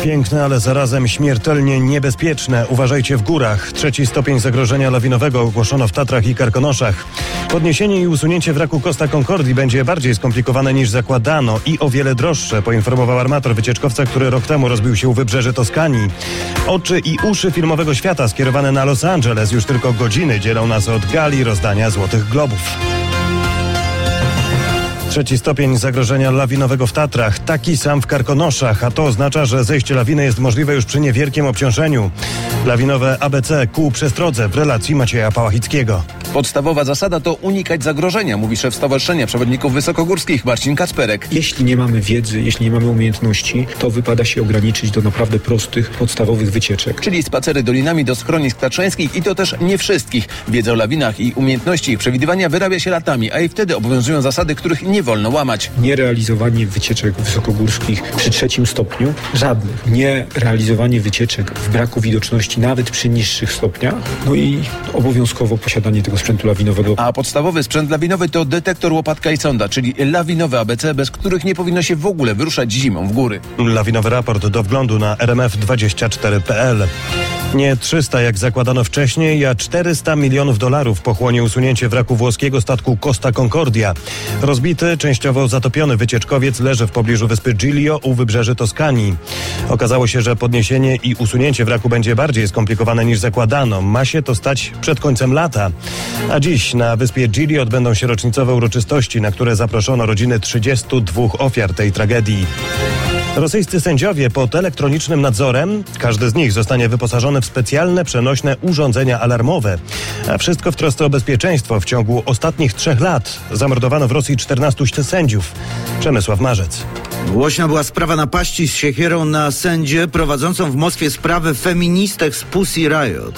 piękne, ale zarazem śmiertelnie niebezpieczne. Uważajcie w górach. 3 stopień zagrożenia lawinowego ogłoszono w Tatrach i Karkonoszach. Podniesienie i usunięcie wraku Costa Concordii będzie bardziej skomplikowane niż zakładano i o wiele droższe, poinformował armator wycieczkowca, który rok temu rozbił się u wybrzeży Toskanii. Oczy i uszy filmowego świata skierowane na Los Angeles już tylko godziny dzielą nas od gali rozdania Złotych Globów. 3 stopień zagrożenia lawinowego w Tatrach, taki sam w Karkonoszach, a to oznacza, że zejście lawiny jest możliwe już przy niewielkim obciążeniu. Lawinowe ABC ku przestrodze w relacji Macieja Pałachickiego. Podstawowa zasada to unikać zagrożenia, mówi szef Stowarzyszenia Przewodników Wysokogórskich Marcin Kacperek. Jeśli nie mamy wiedzy, jeśli nie mamy umiejętności, to wypada się ograniczyć do naprawdę prostych, podstawowych wycieczek. Czyli spacery dolinami do schronisk tatrzańskich i to też nie wszystkich. Wiedzę o lawinach i umiejętności ich przewidywania wyrabia się latami, a i wtedy obowiązują zasady, których nie wolno łamać. Nierealizowanie wycieczek wysokogórskich przy 3 stopniu, żadnych. Nierealizowanie wycieczek w braku widoczności nawet przy niższych stopniach, no i obowiązkowo posiadanie tego sprzętu lawinowego. A podstawowy sprzęt lawinowy to detektor, łopatka i sonda, czyli lawinowe ABC, bez których nie powinno się w ogóle wyruszać zimą w góry. Lawinowy raport do wglądu na rmf24.pl. Nie 300 jak zakładano wcześniej, a $400 milionów pochłonie usunięcie wraku włoskiego statku Costa Concordia. Rozbity, częściowo zatopiony wycieczkowiec leży w pobliżu wyspy Giglio u wybrzeży Toskanii. Okazało się, że podniesienie i usunięcie wraku będzie bardziej skomplikowane niż zakładano. Ma się to stać przed końcem lata. A dziś na wyspie Giglio odbędą się rocznicowe uroczystości, na które zaproszono rodziny 32 ofiar tej tragedii. Rosyjscy sędziowie pod elektronicznym nadzorem, każdy z nich zostanie wyposażony w specjalne przenośne urządzenia alarmowe. A wszystko w trosce o bezpieczeństwo. W ciągu ostatnich 3 lat zamordowano w Rosji 14 sędziów. Przemysław Marzec. Głośna była sprawa napaści z siekierą na sędzię prowadzącą w Moskwie sprawę feministek z Pussy Riot.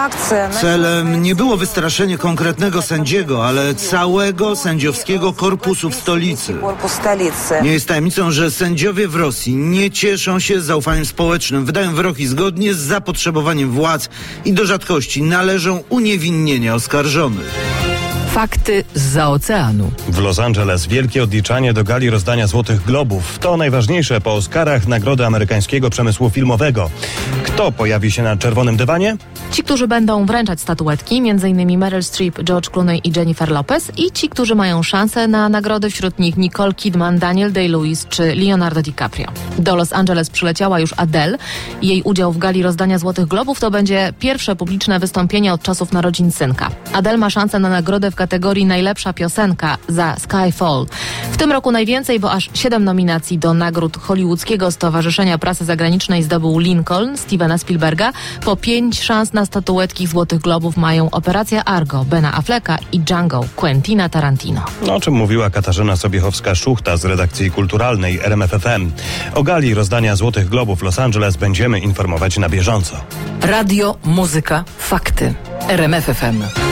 Celem nie było wystraszenie konkretnego sędziego, ale całego sędziowskiego korpusu w stolicy. Nie jest tajemnicą, że sędziowie w Rosji nie cieszą się zaufaniem społecznym. Wydają wyroki zgodnie z zapotrzebowaniem władz i do rzadkości należą uniewinnienia oskarżonych. Fakty zza oceanu. W Los Angeles wielkie odliczanie do gali rozdania Złotych Globów. To najważniejsze po Oscarach nagrody amerykańskiego przemysłu filmowego. Kto pojawi się na czerwonym dywanie? Ci, którzy będą wręczać statuetki, m.in. Meryl Streep, George Clooney i Jennifer Lopez, i ci, którzy mają szansę na nagrody, wśród nich Nicole Kidman, Daniel Day-Lewis czy Leonardo DiCaprio. Do Los Angeles przyleciała już Adele. Jej udział w gali rozdania Złotych Globów to będzie pierwsze publiczne wystąpienie od czasów narodzin synka. Adele ma szansę na nagrodę w kategorii najlepsza piosenka za Skyfall. W tym roku najwięcej, bo aż 7 nominacji do nagród Hollywoodzkiego Stowarzyszenia Prasy Zagranicznej zdobył Lincoln Stevena Spielberga. Po 5 szans na statuetki Złotych Globów mają Operacja Argo Bena Afflecka i Django Quentina Tarantino. O czym mówiła Katarzyna Sobiechowska-Szuchta z redakcji kulturalnej RMF FM. O gali rozdania Złotych Globów w Los Angeles będziemy informować na bieżąco. Radio, muzyka, fakty. RMF FM.